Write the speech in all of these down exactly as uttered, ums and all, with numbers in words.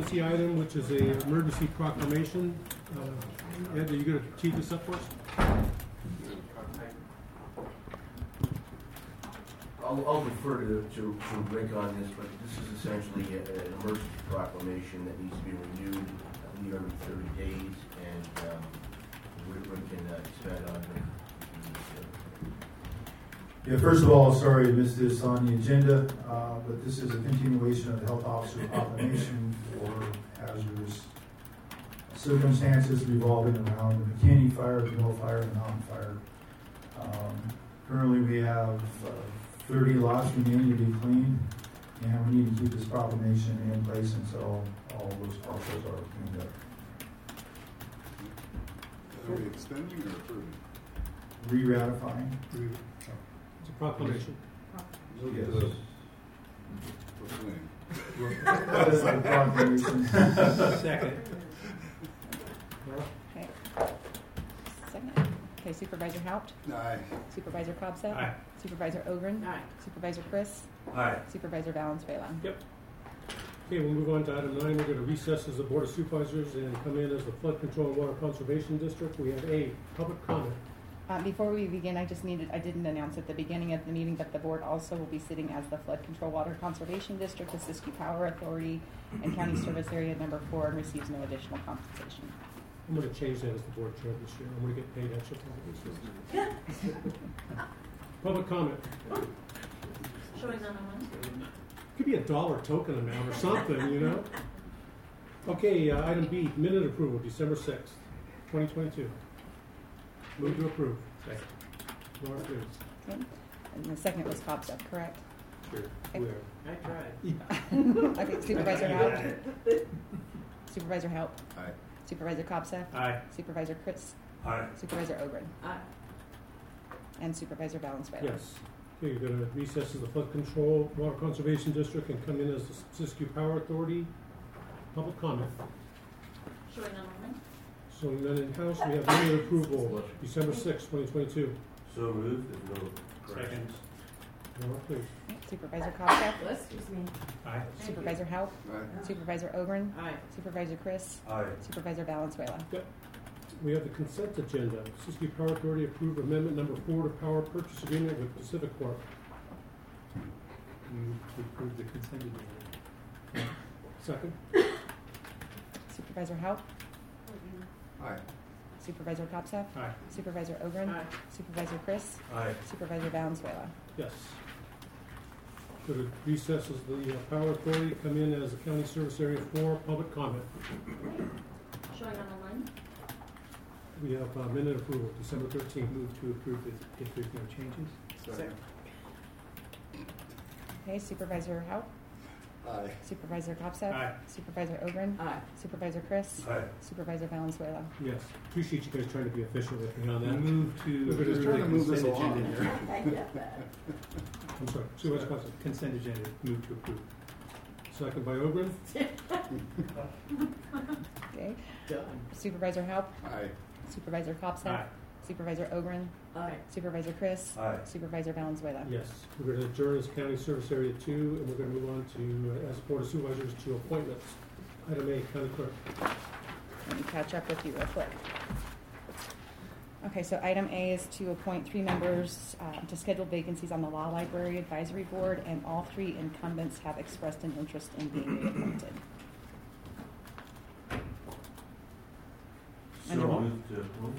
emergency item, which is a emergency proclamation. Uh, Ed, are you going to tee this up for us? I'll, I'll defer to, to, to Rick on this, but this is essentially a, an emergency proclamation that needs to be renewed, I believe, every thirty days, and um, Rick, Rick can uh, expand on it. Yeah, first of all, sorry I missed this on the agenda, uh, but this is a continuation of the health officer proclamation for hazardous circumstances revolving around the McKinney fire, the Mill fire, and the Mountain fire. Um, currently, we have uh, thirty lots remaining to be cleaned, and we need to keep this proclamation in place until all those parcels are cleaned up. Are we extending or approving? Re-ratifying. It's a proclamation. Yes. What's the name? That is the proclamation. Second. Okay. Second. Okay, Supervisor Haupt. Aye. Supervisor Cobbsett. Aye. Supervisor Ogren. Aye. Supervisor Chris. Aye. Supervisor Valenzuela. Yep. Okay, we'll move on to item nine. We're going to recess as the Board of Supervisors and come in as the Flood Control and Water Conservation District. We have a public comment. Uh, before we begin, I just needed, I didn't announce at the beginning of the meeting that the board also will be sitting as the Flood Control Water Conservation District, the Siskiyou Power Authority, and County Service Area Number four, and receives no additional compensation. I'm going to change that as the board chair this year. I'm going to get paid extra for this. Public comment. Showing none on one. Could be a dollar token amount or something, you know? Okay, uh, item B, minute approval, December sixth, twenty twenty-two. Move to approve. Second. Laura, please. Okay. And the second was Cobbsett, correct? Sure. Okay. I tried. Okay, Supervisor Haupt. Supervisor Haupt. Aye. Supervisor Cobbsett. Aye. Supervisor Chris. Aye. Supervisor Ogren. Aye. And Supervisor Valenzuela. Yes. Okay, you're going to recess as the Flood Control Water Conservation District and come in as the Siskiyou Power Authority. Public comment. Showing none on one. So none in house. We have minute approval, December sixth, twenty twenty-two. So moved, if no corrections. Laura, please. Okay, Supervisor Cobbsett. Excuse me. Aye. Supervisor Haupt. Aye. Supervisor Ogren. Aye. Supervisor Chris. Aye. Supervisor Valenzuela. Yep. We have the consent agenda. Siskiyou Power Authority approved amendment number four to power purchase agreement with Pacific Corp. Move to approve the consent agenda. Second. Supervisor Haupt. Aye. Supervisor Cobbsett. Aye. Supervisor Ogren. Aye. Supervisor Chris. Aye. Supervisor Valenzuela. Yes. Go to recess as the uh, Power Authority, come in as the County Service Area four, public comment. Showing none on one. We have uh, minute approval, December thirteenth. Move to approve it if there's no changes. Second. Okay, Supervisor Haupt. Aye. Supervisor Cobbsett. Aye. Supervisor Ogren. Aye. Supervisor Chris. Aye. Supervisor Valenzuela. Yes. Appreciate you guys trying to be efficient with me on that. Move to We're approve just trying the to move this consent along. agenda here. I get that. I'm sorry. Supervisor Cobbsett. Consent agenda. Move to approve. Second by Ogren. Okay. Done. Supervisor Haupt. Aye. Supervisor Cobbsett. Aye. Supervisor Ogren. Aye. Supervisor Chris. Aye. Supervisor Valenzuela. Yes. We're going to adjourn as County Service Area two, and we're going to move on to, uh, as Board of Supervisors, to appointments. Item A, County Clerk. Let me catch up with you real quick. Okay, so item A is to appoint three members uh, to scheduled vacancies on the Law Library Advisory Board, and all three incumbents have expressed an interest in being reappointed. So And they're all- moved to approve.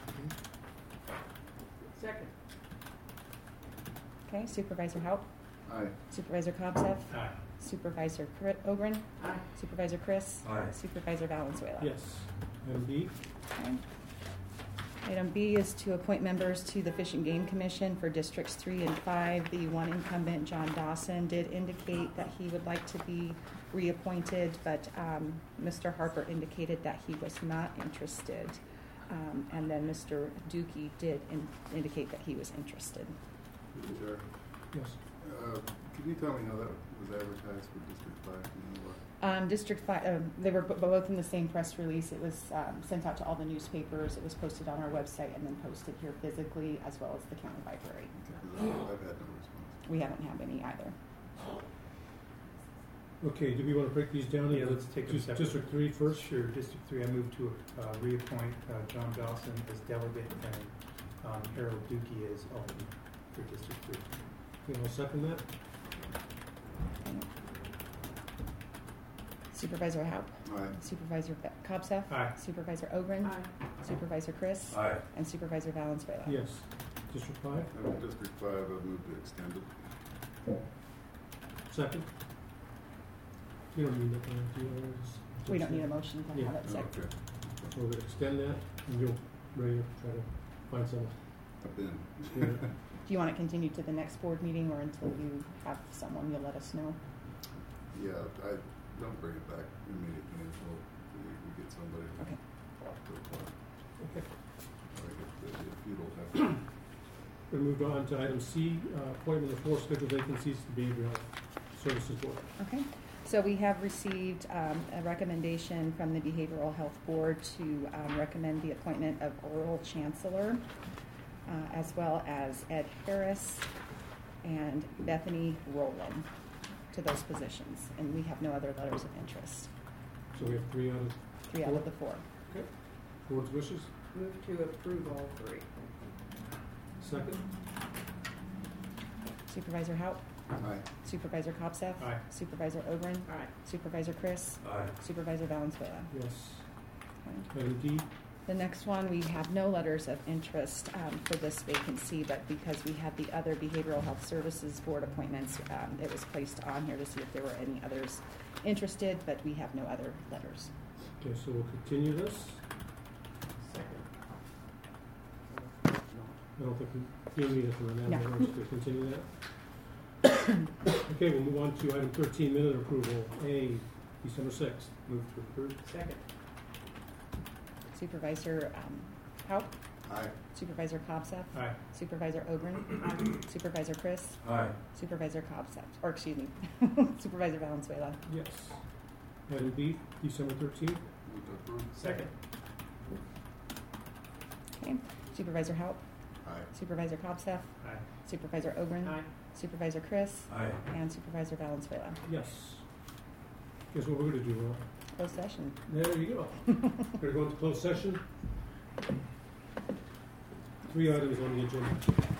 Second. Okay, Supervisor Haupt. Aye. Supervisor Cobbsett. Aye. Supervisor Cri- Ogren. Aye. Supervisor Chris. Aye. Supervisor Valenzuela. Yes. Item B. Okay. Item B is to appoint members to the Fish and Game Commission for Districts three and five. The one incumbent, John Dawson, did indicate that he would like to be reappointed, but um, Mister Harper indicated that he was not interested. Um, and then Mister Dookie did in- indicate that he was interested. Mister Chair, Yes. uh, can you tell me how that was advertised for District Five? Do you know what? Um, District Five, um, they were b- both in the same press release. It was um, sent out to all the newspapers. It was posted on our website and then posted here physically, as well as the county library. Okay, 'cause I've I've had no response. We haven't had any either. Okay, do we want to break these down? Yeah, into let's take them dis- separately. District three first? Sure, District Three, I move to uh, reappoint uh, John Dawson as delegate and um, Harold Dukey as alternate for District Three. Okay, I'll second that. Supervisor Haupt, Aye. Supervisor Be- Cobseth, Aye. Supervisor Ogren, Aye. Supervisor Chris, Aye. and Supervisor Valenzuela. Yes. District five, And District five, I've moved to extend it. second. You don't need that, do you? Or just- We don't need a motion to have it Oh, second. okay. So we're gonna extend that, and you'll, ready to try to find someone. I've been. Yeah. Do you want it continued to the next board meeting, or until you have someone, you'll let us know? Yeah, I don't bring it back immediately until we, we get somebody. Okay. to apply. Okay. Like if, if you don't have. We moved on to item C, uh, appointment of four scheduled vacancies to Behavioral Health Services Board. Okay, so we have received um, a recommendation from the Behavioral Health Board to um, recommend the appointment of Earl Chancellor, uh, as well as Ed Harris and Bethany Rowland to those positions. And we have no other letters of interest, So we have three out of three out of the four. board's wishes. Move to approve all three. Second. Supervisor Haupt, Aye. Supervisor Cobseth, Aye. Supervisor Ogren, Aye. Supervisor Chris, Aye. Supervisor Valenzuela. Yes. Okay. Item D, The next one, we have no letters of interest um, for this vacancy, but because we had the other Behavioral Health Services Board appointments, um, it was placed on here to see if there were any others interested, but we have no other letters. okay, so we'll continue this. Second. I don't think we, you don't need it for right now, No. we're just gonna continue that. Okay, we'll move on to item thirteen, minute approval, A, December sixth. Move to approve. Second. Supervisor um, Haupt, Aye. Supervisor Cobseth, Aye. Supervisor Ogren, Supervisor Chris, Aye. Supervisor Cobseth, or excuse me, Supervisor Valenzuela. Yes. Item B, December thirteenth. Move to approve. Second. Okay. Supervisor Haupt, Aye. Supervisor Cobseth, Aye. Supervisor Ogren, Aye. Supervisor Chris, Aye. and Supervisor Valenzuela. Yes. Guess what we're gonna do, Rob? Closed session. There you go. We're going to close session. Three items on the agenda.